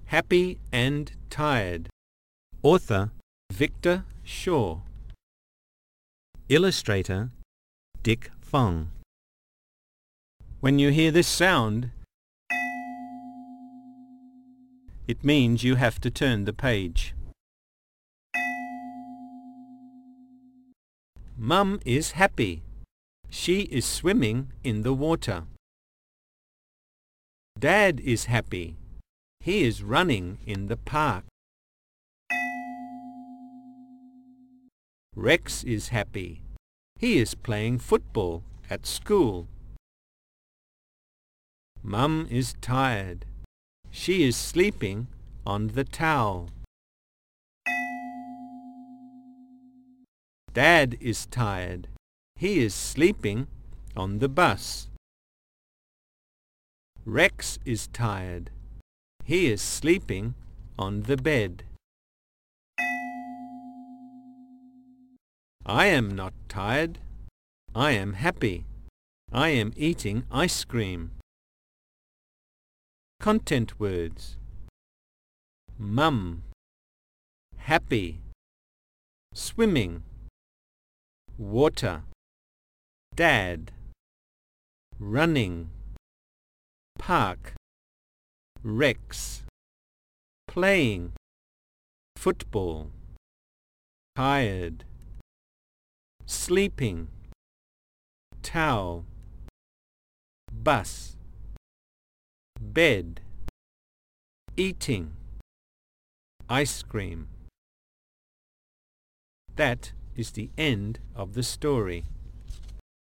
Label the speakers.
Speaker 1: Happy and Tired. Author Victor Shaw. Illustrator Dick Fong. When you hear this sound, it means you have to turn the page. Mum is happy. She is swimming in the water. Dad is happy. He is running in the park. Rex is happy. He is playing football at school. Mum is tired. She is sleeping on the towel. Dad is tired. He is sleeping on the bus. Rex is tired. He is sleeping on the bed. I am not tired. I am happy. I am eating ice cream. Content words: mum, happy, swimming, water, dad, running, park, Rex, playing, football, tired, sleeping, towel, bus, bed, eating, ice cream. That is the end of the story.